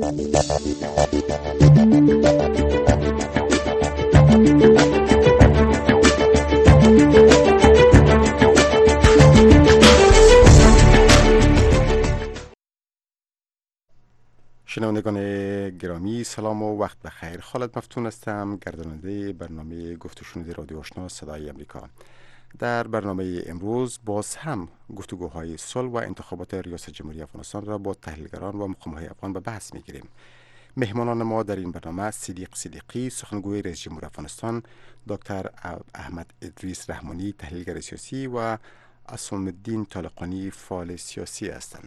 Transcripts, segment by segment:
شنوندگان گرامی سلام و وقت بخیر. خالد مفتون هستم، گرداننده برنامه گفت و شنود رادیو آشنا صدای امریکا. در برنامه امروز باز هم گفتگوهای صلح و انتخابات ریاست جمهوری افغانستان را با تحلیلگران و مقام‌های افغان به بحث می‌گیریم. مهمانان ما در این برنامه صدیقی سخنگوی رئیس جمهور افغانستان، دکتر احمد ادریس رحمانی تحلیلگر سیاسی و عصام‌الدین طالقانی فعال سیاسی هستند.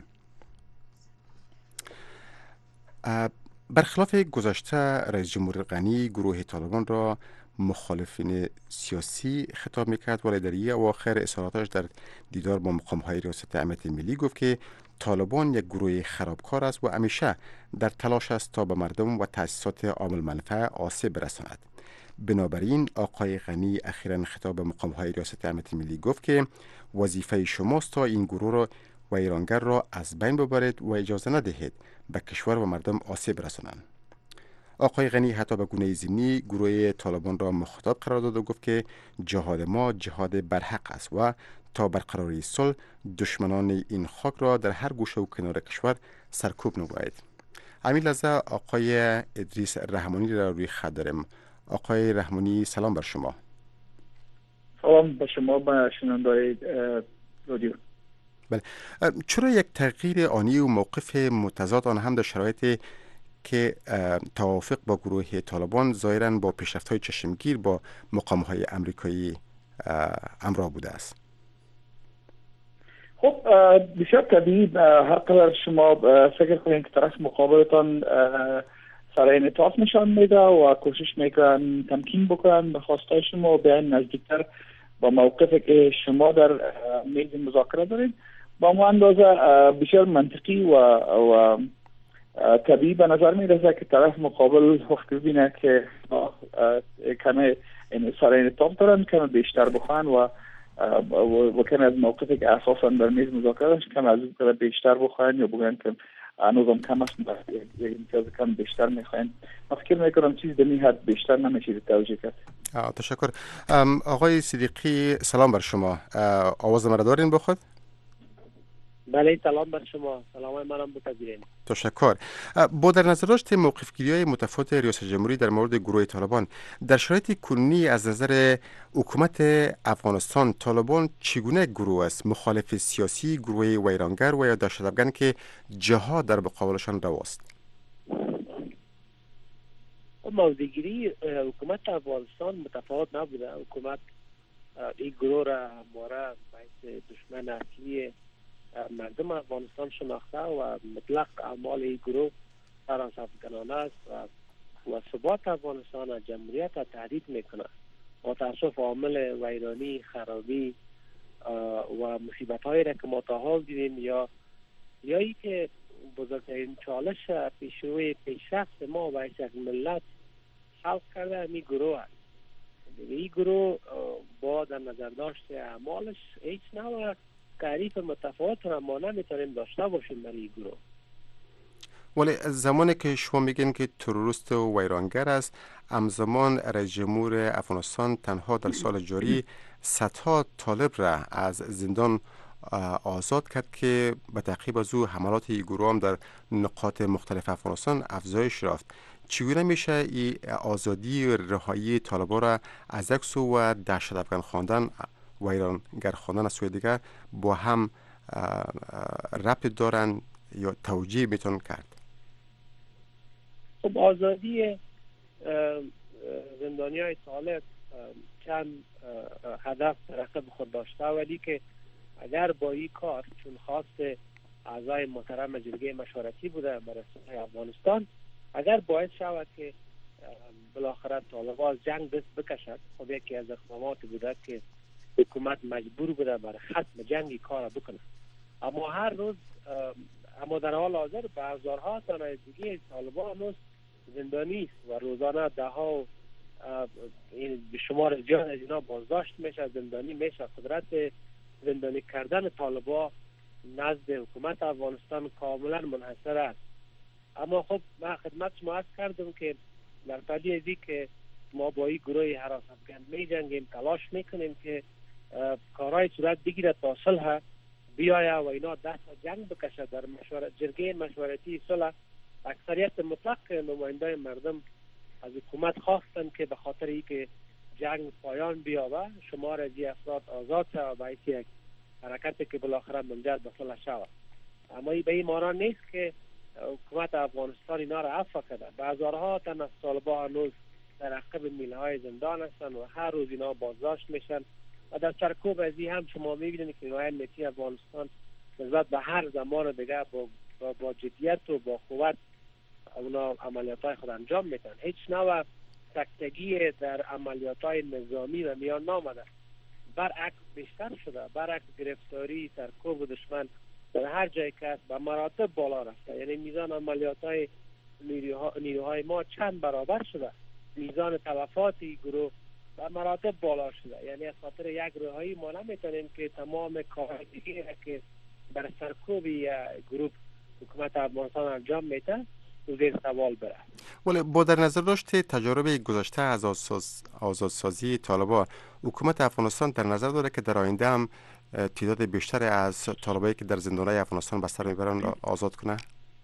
برخلاف گذشته رئیس جمهور غنی گروه طالبان را مخالفین سیاسی خطاب میکرد، ولی در اواخر اظهاراتش در دیدار با مقام‌های ریاست امنیت ملی گفت که طالبان یک گروه خرابکار است و همیشه در تلاش است تا به مردم و تأسیسات عامل منفعه آسیب برساند. بنابراین آقای غنی اخیراً خطاب به مقام‌های ریاست امنیت ملی گفت که وظیفه شماست تا این گروه را و ایرانگر را از بین ببرید و اجازه ندهید به کشور و مردم آسیب رسانند. آقای غنی حتی به گونه ضمنی گروه طالبان را مخاطب قرار داد و گفت که جهاد ما جهاد برحق است و تا برقراری صلح دشمنان این خاک را در هر گوشه و کنار کشور سرکوب نمایید. همین لحظه آقای ادریس رحمانی را روی خط داریم. آقای رحمانی سلام بر شما. سلام به شما، به شنونده‌های رادیو. بله، چرا یک تغییر آنی و موقف متضاد آن هم در شرایطی که توافق با گروه طالبان ظاهراً با پیشرفت‌های چشمگیر با مقام‌های امریکایی همراه بوده است؟ خب بسیار طبیعی، هر قدر شما فکر کنید که طرف مقابلتان سر انعطاف نشان میده و کوشش میکنن تمکین بکنن به خواستای شما و بیان نزدیکتر با موقفی که شما در میز مذاکره دارید، با ما اندازه بسیار منطقی و طبیعی به نظر میرسه که طرف مقابل وقتی ببینه که کمه سر انعطاف دارن، کمه بیشتر بخوان و کمه از موقفی که اساسا در میز مذاکره داشت کم از اون بیشتر بخوان یا بگن که هنوزم کم است، یک امتیاز کم بیشتر میخواین. من فکر میکنم چیز در این حد بیشتر نمیشه توجیه کرد. تشکر. آقای صدیقی سلام بر شما. آواز مرا دارین بخود؟ بله، سلام بر شما. سلام منم بپذیرین. تشکر. با در نظر داشت موقف‌گیری‌های متفاوت ریاست جمهوری در مورد گروه طالبان در شرایط کنونی از نظر حکومت افغانستان، طالبان چگونه گروه است؟ مخالف سیاسی، گروه ویرانگر و یا دهشت‌افکن که جهاد در مقابلشان رواست؟ موضع‌گیری حکومت افغانستان متفاوت نبوده. حکومت این گروه را همواره باعث دشمن اصلی مردم افغانستان شناخته و مطلق اعمال این گروه حراست‌کنانه است و ثبات افغانستان و جمهوریت را تهدید میکنه. با تاسف عامل ویرانی، خرابی و مصیبت‌هایی را که ما تا حال دیدیم یا ای که بزرگترین چالش پیشروی پیشرفت ما و یک ملت خلق کرده این گروه است. این گروه با در نظر داشت اعمالش هیچ نوع تعریف متفاوت را ما نمیتونیم داشته باشیم در این گروه. ولی زمانی که شما میگین که تروریست و ویرانگر است، همزمان رئیس جمهور افغانستان تنها در سال جاری صدها طالب را از زندان آزاد کرد که به تعقیب از او حملات این گروه هم در نقاط مختلف افغانستان افزایش یافت. چگونه میشه این آزادی و رهایی طالبان را از یک سو و دهشت‌افکن خواندن و ویرانگر خواندن از سوی دیگر با هم ربط دارن یا توجیه میتون کرد؟ خب آزادی زندانیای طالب چند هدف رقم خود داشته، ولی که اگر با این کار چون خواست اعضای محترم جرگه مشورتی بوده برای افغانستان، اگر باعث شود که بالاخره طالبان از جنگ دست بکشد، خب یکی از اقدامات بوده که حکومت مجبور بوده برای ختم جنگی کار بکنه. اما هر روز اما در حال حاضر به هزارها تن دیگه طالبان هنوز زندانی است و روزانه ده ها به شمار زیاد از اینا بازداشت میشه، زندانی میشه. قدرت زندانی کردن طالبان نزد حکومت افغانستان کاملا منحصر است. اما خب من خدمت شما عرض کردم که در پدی ازی که ما با این گروه حراس افغان می جنگیم، تلاش میکنیم که کارهای صورت بگیره تا صلح بیایه و اینا دست جنگ بکشه. در جرگه مشورتی صلح اکثریت مطلق نماینده مردم از حکومت خواستن که به خاطر اینکه جنگ پایان بیاوه شمار از افراد آزاد شود و باعث یک حرکتی که بالاخره منجر به صلح شود. اما این به این معنی نیست که حکومت افغانستان اینا را عفو کرده. به هزارها تن از طالبان هنوز در عقب میله‌های زندان هستند و هر روز اینا بازداشت میشن و در سرکوب از این هم شما میبینید که نیروهای امنیتی افغانستان نسبت به هر زمان دیگه با جدیت و با قوت اونا عملیات‌های خود انجام میدن. هیچ نوع سکتگی در عملیات‌های نظامی و میان نامده، برعکس بیشتر شده. برعکس گرفتاری سرکوب دشمن در هر جای که است به مراتب بالا رفته. یعنی میزان عملیات‌های نیروهای ما چند برابر شده، میزان تلفات گروه به مراتب بالا شده. یعنی از خاطر یک رهایی ما نمیتونیم که تمام کارهایی که بر سرکوب گروه حکومت افغانستان انجام میده زیر سوال بره. ولی با در نظر داشت تجارب گذشته از آزادسازی طالبان، حکومت افغانستان در نظر داره که در آینده هم تعداد بیشتر از طالبایی که در زندانهای افغانستان بستر میبرن آزاد کنه؟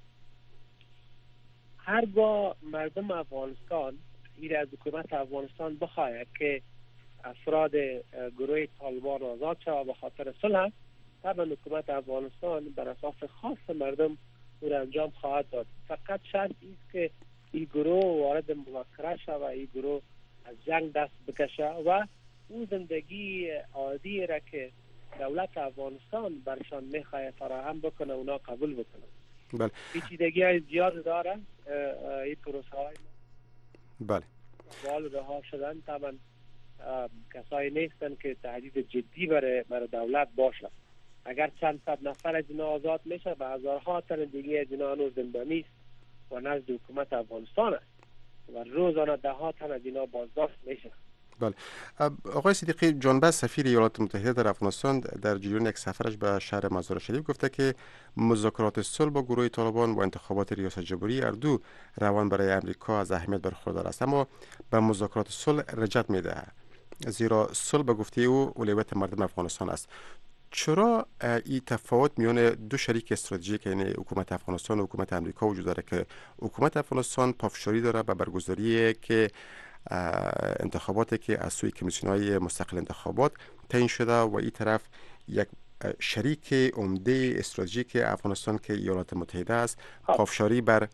هرگاه مردم افغانستان این از حکومت افغانستان بخواهد که افراد گروه طالبان آزاد شود به خاطر صلح، طبعا حکومت افغانستان بر اساس خاص مردم او انجام خواهد داد. فقط شرط است که این گروه وارد مذاکره شود و این گروه از جنگ دست بکشه و اون زندگی عادی را که دولت افغانستان برشان میخواه فراهم بکنه اونا قبول بکنه. بله. پیچیدگی های زیاد داره این پروسه های. بله. وال رها شدن طبعا کسایی نیستن که تهدید جدی برای دولت باشه. اگر چند صد نفر از اینا آزاد میشه به هزارها تن دیگه از اینا هنوز زندانی است و نزد حکومت افغانستان است و روزانه ده ها تن از اینا بازداشت میشه. بله. آقای صدیقی، جانباز سفیر ایالات متحده در افغانستان در جریان یک سفرش به شهر مزار شریف گفته که مذاکرات صلح با گروه طالبان و انتخابات ریاست جمهوری اردو روان برای امریکا از اهمیت برخوردار است، اما به مذاکرات صلح رجعت میده زیرا صلح به گفته او اولویت مردم افغانستان است. چرا این تفاوت میان دو شریک استراتژیک یعنی حکومت افغانستان و حکومت امریکا وجود داره که حکومت افغانستان پافشاری داره به برگزاری که انتخاباتی که از سوی کمیسیون‌های مستقل انتخابات تعیین شده و این طرف یک شریک عمده استراتژیک افغانستان که ایالات متحده است پافشاری بر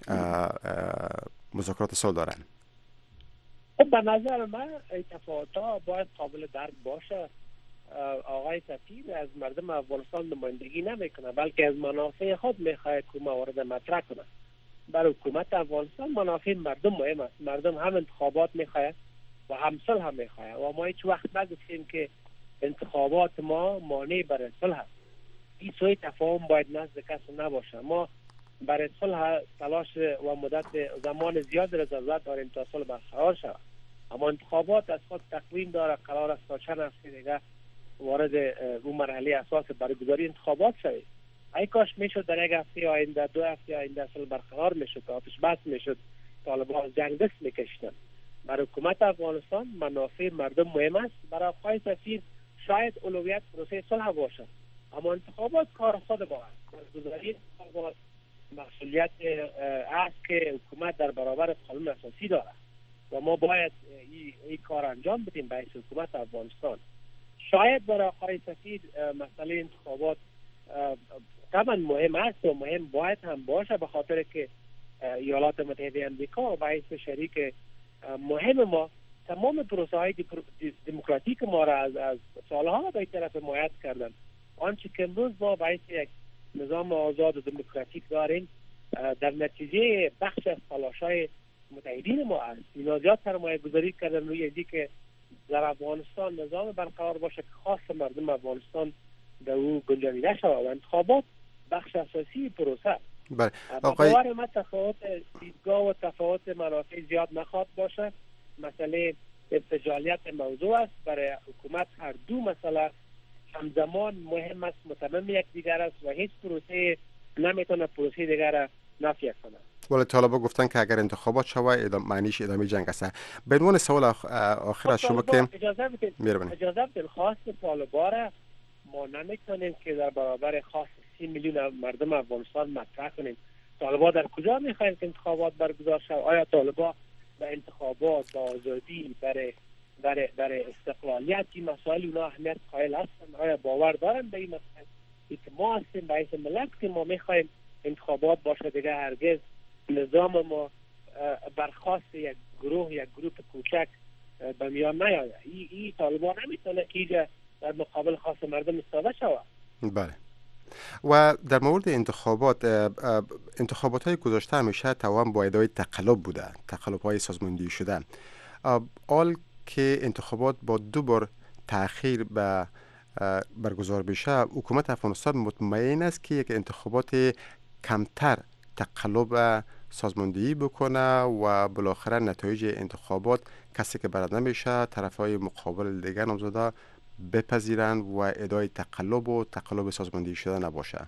مذاکرات صلح دارند؟ به نظر من این تفاوت‌ها باید قابل درک باشه. آقای سفیر از مردم افغانستان نمایندگی نمیکنه بلکه از منافع خود میخواد که موارد مطرح کنه. برای حکومت افغانستان منافع مردم مهم است. مردم هم انتخابات میخواد و هم صلح هم میخواد و ما هیچ وقت نگفتیم که انتخابات ما مانع برای صلح است. این سوی تفاهم باید نزد کس نباشه. ما برای صلح تلاش و مدت زمان زیاد را ضرورت داریم تا صلح برقرار شود، اما انتخابات از خود تقویم داره. قرار است تا چند هفته دیگه وارد اون مرحله اساس برگزاری انتخابات شوید. ای کاش میشد در یک هفته آینده، دو هفته آینده صلح برقرار میشد، آتش بس میشد، طالبان از جنگ دست میکشیدن. برای حکومت افغانستان منافع مردم مهم است. برای آقای سفیر شاید اولویت پروسه صلح باشه، اما انتخابات کار خود باید. برگزاری انتخابات مسئولیت است که حکومت در برابر قانون اساسی داره و ما باید این کار انجام بدیم به حکومت افغانستان. شاید برای آقای سفیر مسئله انتخابات طبعا مهم است و مهم باید هم باشه به خاطر که ایالات متحده امریکا باعث شریک مهم ما تمام پروسه های دموکراتیک ما را از سالها به طرف حمایت کردن. آنچه که امروز ما باعث یک نظام آزاد و دموکراتیک داریم در نتیجه بخش از تلاش‌های متحدین ما است. اینا زیاد سرمایه گذاری کردن روی اینکه که در افغانستان نظام برقرار باشه که خاص مردم افغانستان در او گنجانیده شود و انتخابات بخش اساسی پروسه. بله. باور من تفاوت دیدگاه و تفاوت منافع زیاد نخواهد باشه. مسئله استقلالیت موضوع است. برای حکومت هر دو مسئله همزمان مهم است، متمم یک دیگر است و هیچ پروسه نمیتونه پروسه دیگر را نفی کنه. ولی طالبان گفتن که اگر انتخابات شود معنیش ادامه جنگ است. به عنوان سوال آخر از شما که اجازه بدید خواست طالبان را ما نمیتونیم که در برابر خواست 30 میلیون مردم افغانستان مطرح کنیم. طالبان در کجا میخواین که انتخابات برگزار شود؟ آیا طالبان به انتخابات، به آزادی، برای استقلالیت این مسائل اونا اهمیت قائل هستند؟ آیا باور دارن به این مسائل؟ که ما هستیم رئیس ملت که ما میخوایم انتخابات باشه، دیگه هرگز نظام ما برخواست یک گروه کوچک به میان نیاید. این طالبان نمیتونه که اینجا در مقابل خواست مردم ایستاده شود. بله. و در مورد انتخابات های گذشته همیشه توام با ادعای تقلب بوده، تقلب های سازماندهی شده. آل که انتخابات با 2 بار تأخیر به برگزار بشه، حکومت افغانستان مطمئن است که یک انتخابات کمتر تقلب سازماندهی بکنه و بالاخره نتایج انتخابات کسی که برنده میشه طرفای مقابل دیگر نامزدا بپذیرند و ادعای تقلب سازماندهی شده نباشه.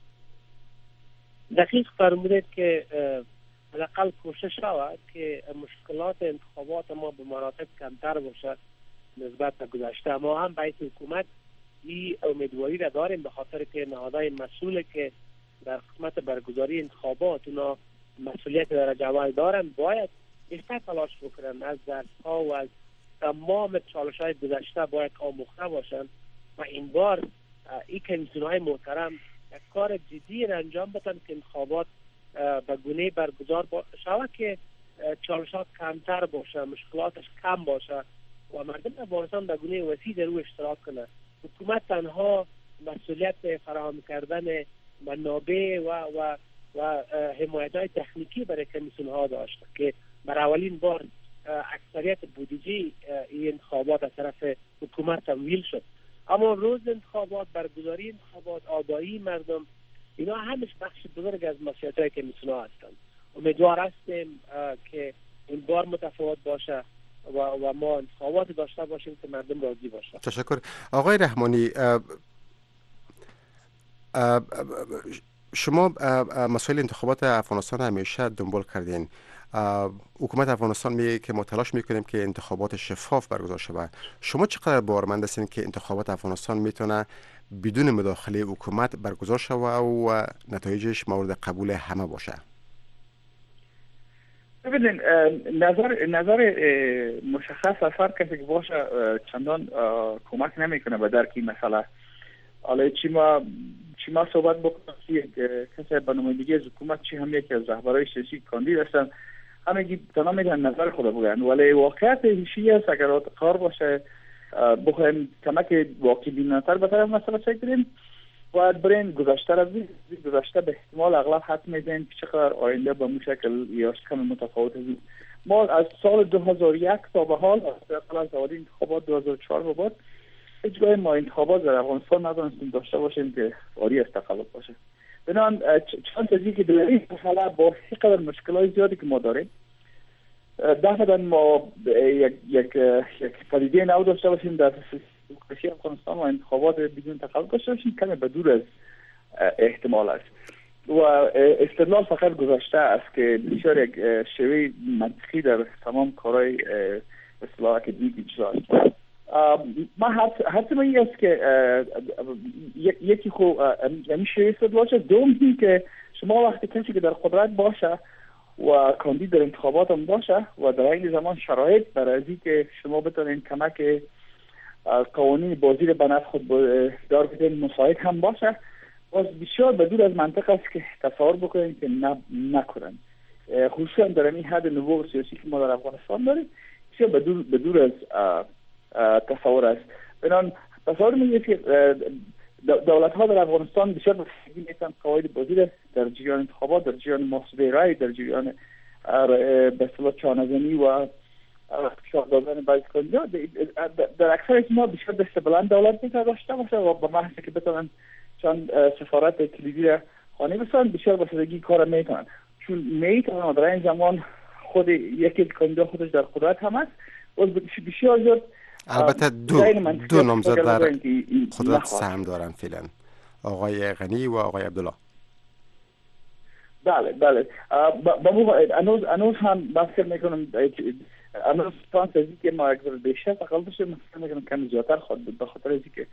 دقیق فرمودید که حداقل کوشش شود که مشکلات انتخابات ما به مراتب کمتر باشه نسبت به گذشته. ما هم باید حکومت این امیدواری را داریم، به خاطر که نهادهای مسئول که در خدمت برگزاری انتخابات اونا مسئولیت درجه اول دارن باید بیشتر تلاش بکنن، از درس‌ها و از تمام چالش‌های گذشته باید آموخته باشن و این بار این کمیسیون‌های محترم یک کار جدی را انجام بدن که انتخابات به گونه برگزار شود که چالش‌ها کمتر باشه، مشکلاتش کم باشه و مردم افغانستان به گونه وسیع در او اشتراک کنه. حکومت تنها مسئولیت فراهم کردن منابع و حمایت‌های تکنیکی برای کمیسیون‌ها داشت که برای اولین بار اکثریت بودجه این انتخابات از طرف حکومت تمویل شد. اما روز انتخابات، برگزاری انتخابات، آگاهی مردم، اینا همش بخش بزرگ از مسئولیت‌های کمیسیون‌ها هستند. امیدوار هستیم که این بار متفاوت باشه و ما انتخابات داشته باشیم که مردم راضی باشه. تشکر. آقای رحمانی، شما مسائل انتخابات افغانستان همیشه دنبال کردین. حکومت افغانستان میگه که ما تلاش میکنیم که انتخابات شفاف برگزار شود. شما چقدر باورمند هستین که انتخابات افغانستان میتونه بدون مداخله حکومت برگزار شود و نتایجش مورد قبول همه باشه؟ ببینید، نظر مشخص از هر کسی که باشه چندان کمک نمیکنه به درک این مسئله. حالا چی ما صحبت بکنم که کسی به نمایندگی از حکومت چی هم یکی از رهبرای سیاسی کاندید هستن، همگی تنها میگن نظر خود بگن، ولی واقعیت هیچی است. اگر کار باشه بخوایم کمک واقعی بینانه‌تر به طرف مسئله چک کنیم و برین گذشته را گذشته به احتمال اغلب حد میزنیم که چقدر آینده به مو شکل یا کم متفاوت است. ما از سال 2001 تا به حال از اولین انتخابات 2004 به بعد هیچ گاهی ما انتخابات در افغانستان ندانستیم داشته باشیم که آری از تقلب باشه. بنابراین چند تا که در این مسئله با اینقدر مشکلات زیادی که ما داریم دفعه ما یک پدیده نو داشته باشیم در دموکراسی افغانستان و انتخابات بدون تقلب داشته باشیم کمی به دور از احتمال است و استدلال فقط گذشته است که بسیار یک شیوه منطقی در تمام کارهای اصلاح اکادمیک اجرا است. ما حتی این است که یکی خوب یعنی شیوه استدلال است. دومی که شما وقتی کسی که در قدرت باشه و کاندید در انتخابات هم باشه و در این زمان شرایط برای از که شما بتونید کمک قوانین بازی رو به نفع خود دار بدین مساعد هم باشه، باز بسیار بدور از منطق است که تصور بکنید که نکنن. خصوصا در این حد نبوغ سیاسی که ما در افغانستان داریم بسیار بدور از تصور است. بنابراین تصور میگه که دولت ها در افغانستان بسیار بسیاری میتونن قواعد بازی را در جریان انتخابات، در جریان محاسبه رای، در جریان به اصطلاح چانه‌زنی و فشار دادن بعضی کاندیدا در اکثر احتمال بسیار دست بلند دولت میتونه داشته باشه و با محض که بتونن چند سفارت کلیدی را خانه بسازن بسیار بسیدگی کار میتونن، چون میتونن در این زمان خود یکی کاندیدا خودش در قدرت هم است و بسیار زیاد البته دو نامزد در قدرت سهم دارن فعلا، آقای غنی و آقای عبدالله. بله هنوز هم بحث میکنم هنوز فرانس از که ما اگر بیشتر تقلب داشته میکنم کمی زیادتر خواهد بود به خاطر از که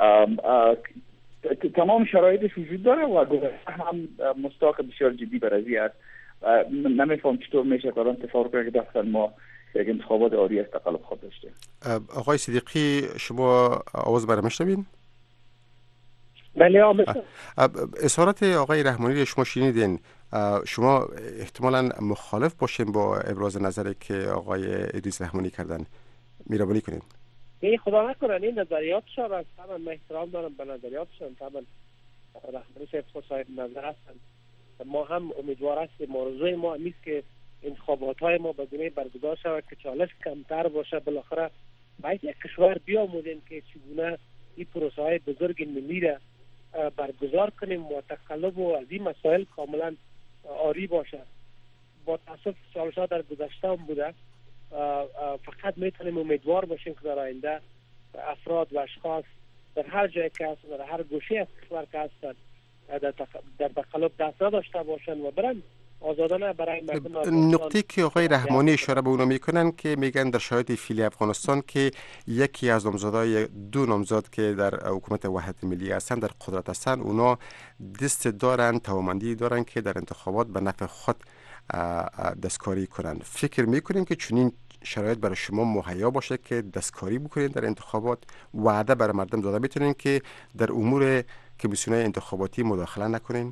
تمام شرایطش وجود داره و گذشته هم مستاق بسیار جدی برازی است. نمیفهم چطور میشه قرار اتفاق کنه که داخل ما یک انتخابات عالی از تقلب خود داشته. آقای صدیقی شما آواز برای میشنوین؟ بله آمده. اظهارات آقای رحمانی شما شنیدین، شما احتمالاً مخالف باشین با ابراز نظری که آقای ادریس رحمانی کردن، میرابانی کنین؟ خدا نکنه این نظریاتشان است، طبعا من احترام دارم به نظریاتشان، طبعا رحمانی صاحب نظر هستن. ما هم امیدوار هستیم موضوع ما نیست که انتخابات ما به گونه برگزار شود که چالش کمتر باشه. بالاخره باید یک کشور بیاموزیم که چگونه این پروسه های بزرگ ملی را برگزار کنیم و تقلب و از این مسائل کاملا آری باشه. با تاسف چالش ها در گذشته هم بوده، فقط میتونیم امیدوار باشیم که در آینده افراد و اشخاص در هر جای که هستند، در هر گوشه از کشور که هستند، در تقلب دست نداشته باشند و برن آزادانه برای مردم. نقطه که آقای رحمانی اشاره به اونو میکنن که میگن در شرایط فعلی افغانستان که یکی از نامزدای دو نامزد که در حکومت وحدت ملی هستند در قدرت هستند، اونا دست دارن، توانمندی دارن که در انتخابات به نفع خود دستکاری کنن. فکر میکنین که چنین شرایط برای شما مهیا باشه که دستکاری بکنین در انتخابات؟ وعده برای مردم داده میتونین که در امور کمیسیون‌های انتخاباتی مداخله نکنین؟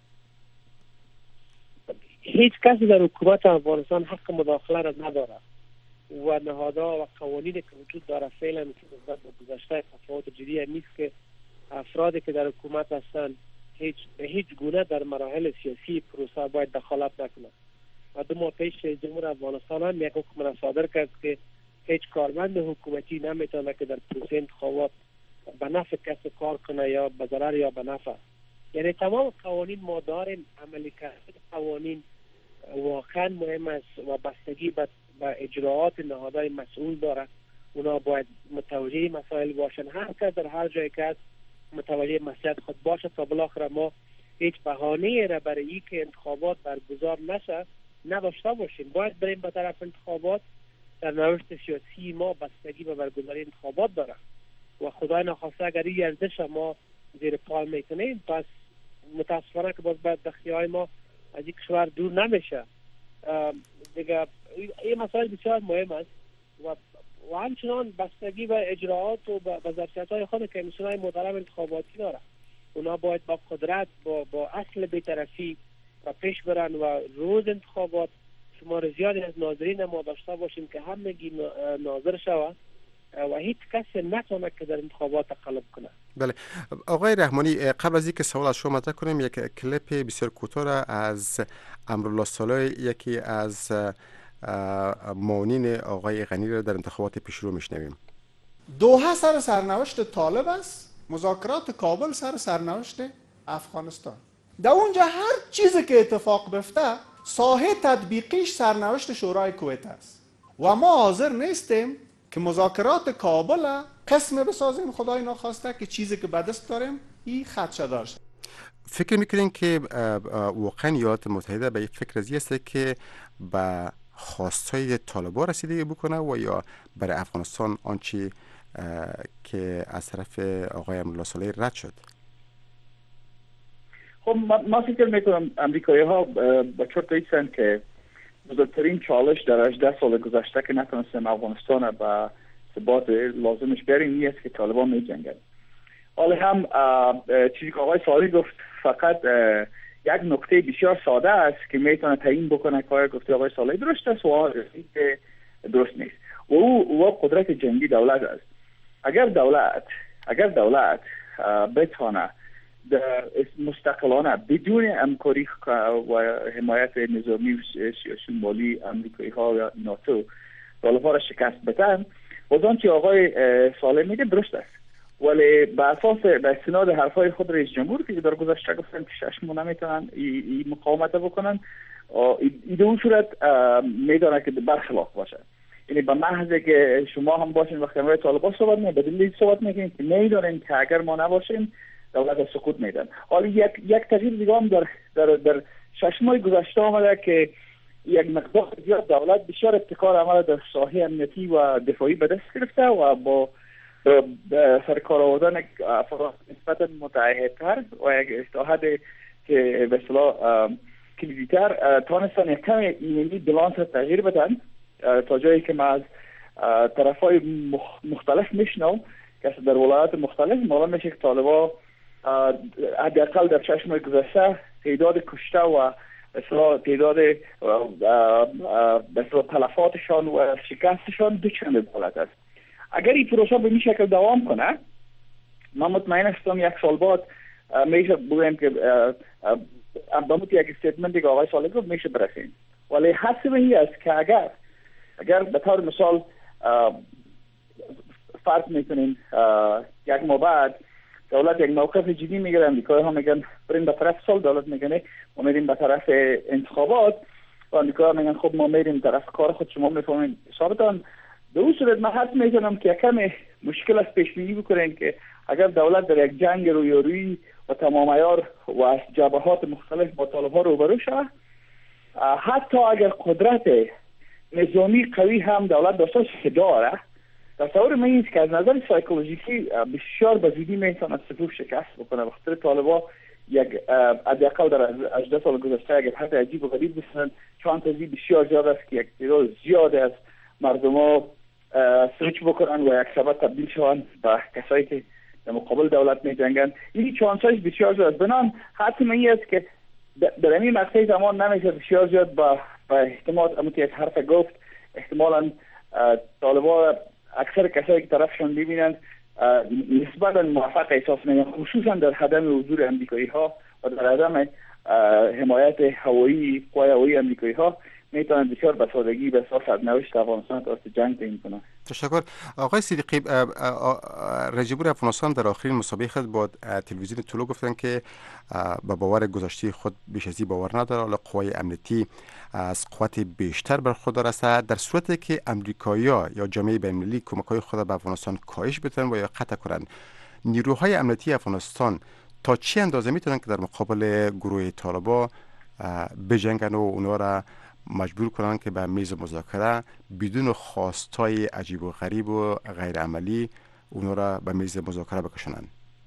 هیچ کسی در حکومت افغانستان حق مداخله را نداره و نهادها و قوانینی که وجود داره فعلا که نسبت به گذشته تفاوت جدی نیست که افرادی که در حکومت هستند هیچ گونه در مراحل سیاسی پروسه باید دخالت نکنه. و 2 ماه پیش جمهور افغانستان هم یک حکم صادر کرد که هیچ کارمند حکومتی نمیتونه که در پروسه انتخابات به نفع کسی کار کنه یا به ضرر یا به نفع. یعنی تمام قوانین ما داریم، عملی کردن قوانین واقعا مهم است و بستگی به اجراعات نهادهای مسئول داره. اونا باید متوجه مسائل باشن، هر کس در هر جای که است متوجه مسئله خود باشه تا بالاخره ما هیچ بهانه‌ای را برای اینکه انتخابات برگزار نشه نداشته باشیم. باید بریم به طرف انتخابات. در نوشت سیاسی ما بستگی به برگزاری انتخابات داره و خدای نخواسته اگر این ارزش ما زیر پای میکنیم، پس متاسفانه که باز باید دخیای ما از این کشور دور نمیشه دیگه. این مسائل بسیار مهم است و همچنان بستگی به اجراعات و به ظرفیت‌های خود کمیسیون‌های محترم انتخاباتی داره. اونا باید با قدرت با اصل بی‌طرفی و پیش برن و روز انتخابات شمار زیادی از ناظرین ما داشته باشیم که همگی ناظر شود و هیچ کسی نتونه که در انتخابات تقلب کنه. بله آقای رحمانی، قبل از اینکه سوال از شما مطرح کنیم یک کلیپ بسیار کوتاه از امرالله صالح، یکی از معاونین آقای غنی را در انتخابات پیشرو میشنویم. دوحه سر سرنوشت طالب است، مذاکرات کابل سر سرنوشت افغانستان. در اونجا هر چیزی که اتفاق بیفته ساحه تطبیقیش سرنوشت شورای کویت است و ما حاضر نیستیم که مذاکرات کابل قسم بسازیم خدای ناخواسته که چیزی که به دست داریم این خدشه داشت. فکر میکنین که واقعا ایالات متحده به فکر ازی است که به خواستهای طالبان رسیدگی بکنه و یا برای افغانستان آنچه که از طرف آقای امرالله صالح رد شد؟ خب ما فکر میکنم امریکایی ها به چرت ایستن که بزرگترین چالش در 18 سال گذشته که نتونستن افغانستان به ثبات لازمش بریم نیست که طالبان می جنگن. حالا هم چیزی که آقای صالحی گفت فقط یک نکته بسیار ساده است که میتونه تعیین بکنه که گفته آقای صالحی درست است و درست نیست و او قدرت جنگی دولت است. اگر دولت بتونه مستقلانه بدون همکاری و حمایت نظامی و سیاسی مالی امریکایی ها و ناتو طالبان را شکست بدن، وزان که آقای صالح میگه درست است، ولی به اساس به استناد حرفای خود رئیس جمهور که در گذشته گفتن که 6 ماه نمیتونن این مقاومت بکنن، این دو صورت میدونه که برخلاف باشه. یعنی به محض که شما هم باشین وقتی امروز طالبان صحبت میکنن بدلیل صحبت میکنن که میدونن که اگر ما نباشیم دولت سقوط میدن. حالا یک تغییر دیگه هم در 6 ماه گذشته آمده که یک مقدار زیاد دولت بسیار ابتکار عمل در ساحه امنیتی و دفاعی به دست گرفته و با سرکار آوردن افراد نسبتا متعهدتر و یک اتحاد که به اصطلاح کلیدی‌تر تانستن یک کمی ایمنی بلانس تغییر بدن تا جایی که ما از طرفای مختلف میشنم که در ولایات مختلف معلوم میشه که طالبا حداقل در 6 ماه گذشته تعداد کشته و تعداد تلفاتشان و شکستشان دو چنده بالاتر است. اگر این پروسه به این شکل دوام کنه من مطمئن هستم یک سال بعد میشه بگویم که به یک استیتمنتی که آقای صالح گفت میشه برسیم. ولی حسب این است که اگر به طور مثال فرض میکنیم یک ماه بعد دولت یک موقف جدی میگیره، امریکایی ها میگن بریم به طرف سال، دولت میگنه ما میریم به طرف انتخابات و امریکایی ها میگن خب ما میریم طرف کار خود شما میفهمین حسابتان. به اون صورت من حد میزنم که کمی مشکل است پیش بینی بکنین که اگر دولت در یک جنگ رویارویی و تمام عیار و از جبهات مختلف با طالب‌ها روبرو شود، حتی اگر قدرت نظامی قوی هم دولت داشته داره، تصور من اینست که از نظر سایکولوژیکی بسیار به زودی میتونه صفوف شکست بکنه. بخاطر طالبا یک حداقل در 18 سال گذشته یک حد عجیب و غریب بسنن، چون تزی بسیار زیاد است که یک تعداد زیاد از مردم ها سویچ بکنن و یک سبب تبدیل شوند به کسایی که در مقابل دولت می جنگن. این چانسش بسیار زیاد است. بنان حتی این است که در این مقطع زمان نمیشه بسیار زیاد با احتمال اما که یک حرف گفت احتمالا طالبا اکثر کسایی که طرفشان ببینند نسبتا موفق احساس میکنند، خصوصا در عدم حضور امریکایی ها و در عدم حمایت هوایی قوای هوایی امریکایی ها میتونن بسیار به سادگی به اساس سرنوشت افغانستان توسط جنگ تعیین کنند. تشکر. آقای صدیقی، رئیس جمهور افغانستان در آخرین مسابقه خود با تلویزیون طلوع گفتن که با باور گذشته خود بیش از این باور نداره، حالا قوای امنیتی از قوت بیشتر برخوردار است. در صورتی که امریکایی‌ها یا جامعه بین‌المللی کمک‌های خود به افغانستان کاهش بدن و یا قطع کنند، نیروهای امنیتی افغانستان تا چه اندازه میتونن که در مقابل گروه طالبان بجنگن و اونا را مجبور کنن که به میز مذاکره بدون خواستای عجیب و غریب و غیر عملی اونا را به میز مذاکره بکشونن؟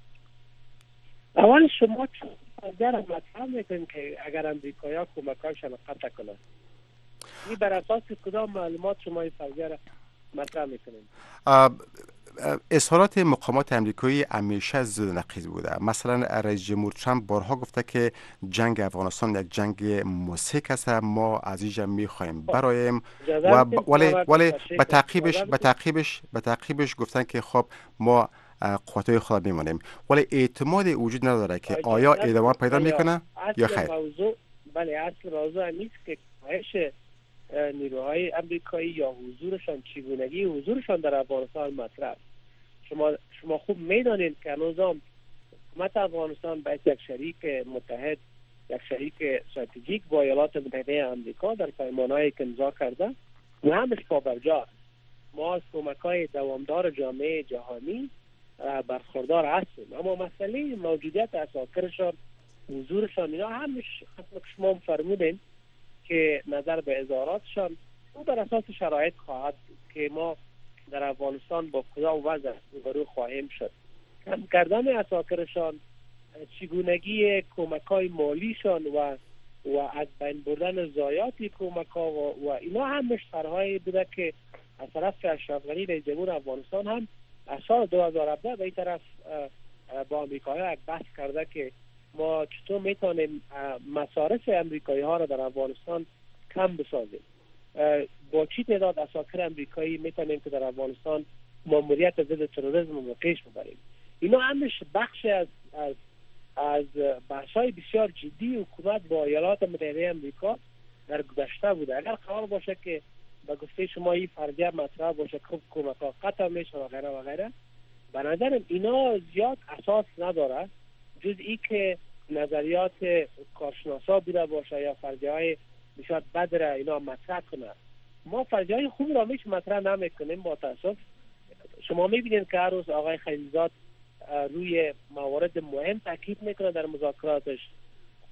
اول شما اگر مطرح میکنید که اگر امریکایی‌ها کمک‌هاشون قطع کنن، این بر اساس کدام معلومات شما این فرضیه را مطرح میکنید؟ اظهارات مقامات امریکایی همیشه زد نقیض بوده. مثلا رئیس جمهور ترامپ بارها گفته که جنگ افغانستان یک جنگ مسیک است، ما از اینجا میخوایم برایم و ولی به تعقیبش گفتن که خب ما قوتای خود میمانیم، ولی اعتماد وجود نداره که آیا ادامه پیدا میکنه یا خیر. اصل موضوع نیست که کاهش نیروهای امریکایی یا حضورشان چگونگی حضورشان در افغانستان مطرح. شما خوب میدانید که هنوزم حکومت افغانستان باید یک شریک متحد، یک شریک استراتژیک با ایالات متحده آمریکا در پیمانهایی که امضا کرده و همش پابرجا. ما از کمک‌های دوامدار جامعه جهانی برخوردار هستیم، اما مسئله موجودیت اساکرشان، حضورشان، اینا همش حتما شما فرمودین که نظر به اظهاراتشان او بر اساس شرایط خواهد که ما در افغانستان با کدام وضع روبرو خواهیم شد. کم کردن اساکرشان، چگونگی کمک‌های مالیشان و از بین بردن ضایعات کمک‌ها و اینا همش طرح‌هایی بوده که از طرف اشرف غنی رئیس جمهور افغانستان هم از سال 2017 به این طرف با امریکایی‌ها یک بحث کرده که ما چطور میتونیم مصارف امریکایی ها را در افغانستان کم بسازیم، با چی تعداد اساکر امریکایی میتونیم که در افغانستان ماموریت ضد تروریسم رو پیش ببریم. اینا همش بخش از بحث‌های بسیار جدی حکومت با ایالات متحده امریکا در گذشته بوده. اگر قرار باشه که به گفته شما این فرضیه مطرح باشه که کمک‌ها قطع میشه و غیره و غیره، به نظرم اینا زیاد اساس نداره، جز ای که نظریات کارشناسا بوده باشه یا فرضیه‌های بسیار بد را اینا مطرح کنه. ما فرضیه‌های خوب را میش مطرح نمیکنیم. با تاسف شما میبینید که هر روز آقای خلیلزاد روی موارد مهم تاکید میکنه در مذاکراتش.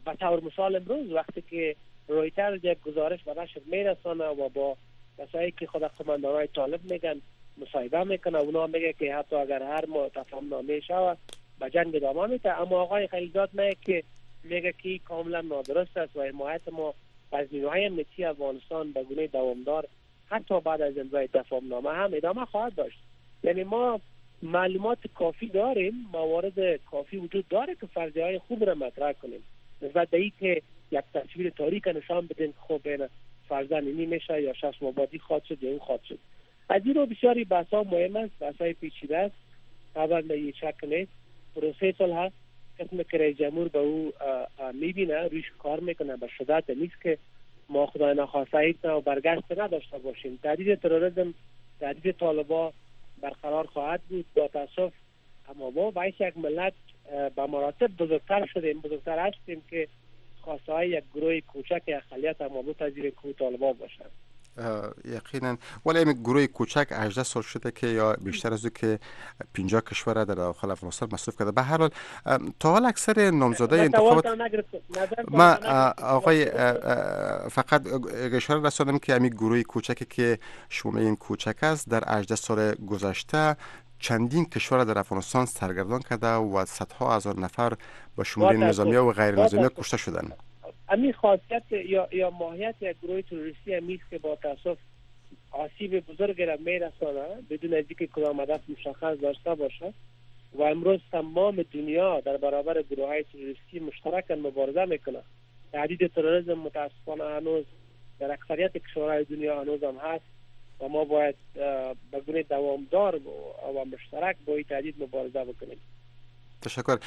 به طور مثال امروز وقتی که رویتر یک گزارش به نشر میرسانه و با کسایی که خود قماندانای طالب میگن مصاحبه میکنه، اونا میگه که حتی اگر هر ما تفاهم نامه شود به جنگ ادامه میده. اما آقای خلیلزاد میگه که کاملا نادرست است و حمایت ما از نیروهای امنیتی افغانستان به گونه دوامدار حتی بعد از امضای تفاهم نامه هم ادامه خواهد داشت. یعنی ما معلومات کافی داریم، موارد کافی وجود داره که فرضیه‌های خوب را مطرح کنیم نسبت به اینکه یک تصویر تاریک نشان بدیم که خب بین فرضاً اینی میشه یا شخص مبادی خواهد شد یا اون خواهد شد. از این رو بسیاری بحث‌ها مهم است، بحث‌های پیچیده است. طبعا به شک نیست پروسه صلح کسی که رئیس جمهور به او میبینه رویش کار میکنه، به شدت نیست که ما خدای نخواسته هیچ نوع برگشت نداشته باشیم. تهدید تروریسم، تهدید طالبان برقرار خواهد بود با تاسف، اما ما باید یک ملت به مراتب بزرگتر شدیم، بزرگتر هستیم که خواسته های یک گروه کوچک اقلیت اما متضیر کو طالبان باشند. یقینا. ولی این گروه کوچک 18 سال شده که یا بیشتر از او که 50 کشور در داخل افغانستان مصرف کرده. به هر حال تا حال اکثر نامزده انتخابات ما آقای فقط اشاره رساندم که همین گروه کوچکی که شما این کوچک است در 18 سال گذشته چندین کشور در افغانستان سرگردان کرده و صدها هزار نفر با شمول نظامیه و غیر نظامیه کشته شدند. امی خاصیت یا ماهیت یک گروه تروریستی همیست که با تاسف آسیب بزرگ را میرسانه بدون از اینکه کدام هدف مشخص داشته باشه و امروز تمام دنیا در برابر گروه های تروریستی مشترکاً مبارزه میکنه. تهدید تروریسم متاسفانه هنوز در اکثریت کشورهای دنیا هنوز هم هست و ما باید به گونه دوامدار و مشترک با این تهدید مبارزه بکنیم. تشکر.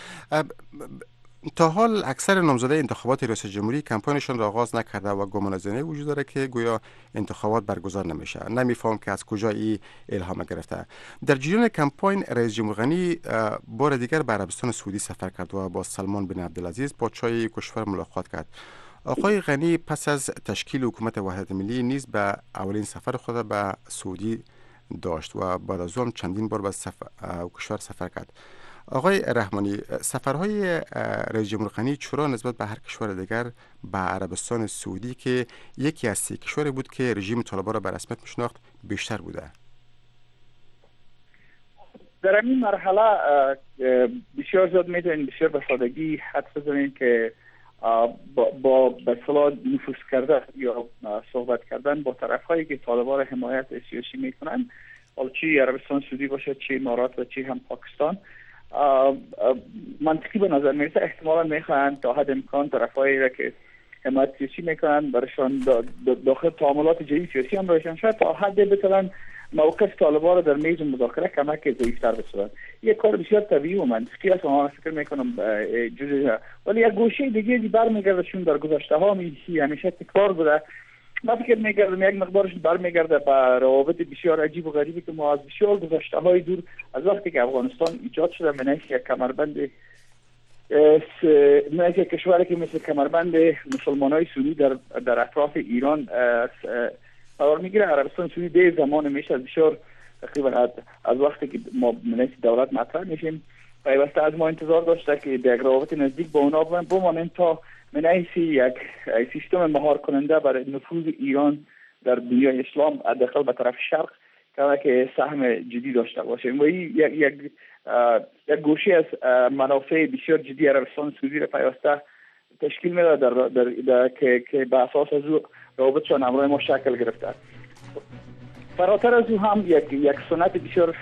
تا حال اکثر نامزده انتخابات ریاست جمهوری کمپاینشان را آغاز نکرده و گمانه‌زنی وجود داره که گویا انتخابات برگزار نمیشه. نمیفهم که از کجا این الهام گرفته. در جریان کمپاین رئیس جمهور غنی بار دیگر به عربستان سعودی سفر کرد و با سلمان بن عبدالعزیز پادشاه کشور ملاقات کرد. آقای غنی پس از تشکیل حکومت وحدت ملی نیز به اولین سفر خود به سعودی داشت و بعد از آن چندین بار به کشور سفر کرد. آقای رحمانی، سفرهای رئیس جمهور غنی چرا نسبت به هر کشور دیگر به عربستان سعودی که یکی از 3 کشوری بود که رژیم طالبان را به رسمیت میشناخت بیشتر بوده؟ در این مرحله بسیار زیاد میتونید بسیار به سادگی حدس بزنید که با به اصطلاح نفوذ کردن یا صحبت کردن با طرف‌هایی که طالبان را حمایت سیاسی میکنن، حالا چه عربستان سعودی باشه، چه امارات و چه هم پاکستان، منطقی به نظر میرسه احتمالا میخواهند تا حد امکان طرفایی را که حمایت سیاسی میکنن برشان داخل تعاملات جدید سیاسی هم برشان شاید تا حد بتونن موقف طالبان را در میز مذاکره کمک ضعیفتر بسازن. یک کار بسیار طبیعی و منطقی است و من فکر میکنم ولی یک گوشه دیگه برمیگردشون در گذشته ها همیشه تکرار بوده. من فکر می‌کردم یک مقدارش برمیگرده به روابط بسیار عجیب و غریبی که ما از بسیار گذشته‌های دور از وقتی که افغانستان ایجاد شده من یک کمربند من یک کشوری که مثل کمربند مسلمانای سنی در اطراف ایران قرار میگیره. عربستان سعودی ده زمان میشه از بسیار تقریبا از وقتی که ما من دولت مطرح میشیم پیوسته از ما انتظار داشته که در روابط نزدیک با اونا بمانیم تا من ایسی یک سیستم مهار کننده برای نفوذ ایران در دنیای اسلام داخل به طرف شرق که سهم جدی داشته باشیم و یک گوشه از منافع بسیار جدی عربستان سعودی را پیوسته تشکیل میده در که به اساس از او روابطشان همراه ما شکل گرفته. فراتر از او هم یک سنت بسیار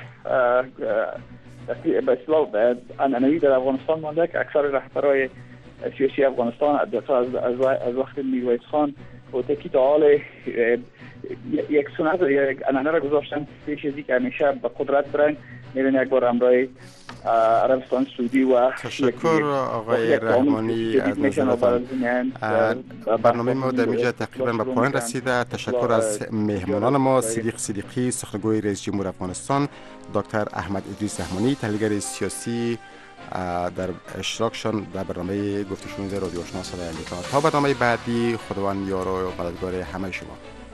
به اصطلاح عنعنوی در افغانستان مانده که اکثر رهبرای سیاسی افغانستان از وقت میرویس خان و تکی تا حال یک سنت یک عنعنه را گذاشتن پیش از اینکه همیشه به قدرت برن میرن یک بار همراه عربستان سعودی و تشکر آقای رحمانی از نظرتان. برنامه ما در اینجا تقریبا به پایان رسیده. تشکر از مهمانان ما صدیق صدیقی سخنگوی رئیس جمهور افغانستان، دکتر احمد ادریس رحمانی تحلیلگر سیاسی در اشتراکشان در برنامه گفتگوی رادیو آشنا صدای امریکا. تا برنامه بعدی خداوند یار و مددگار همه شما.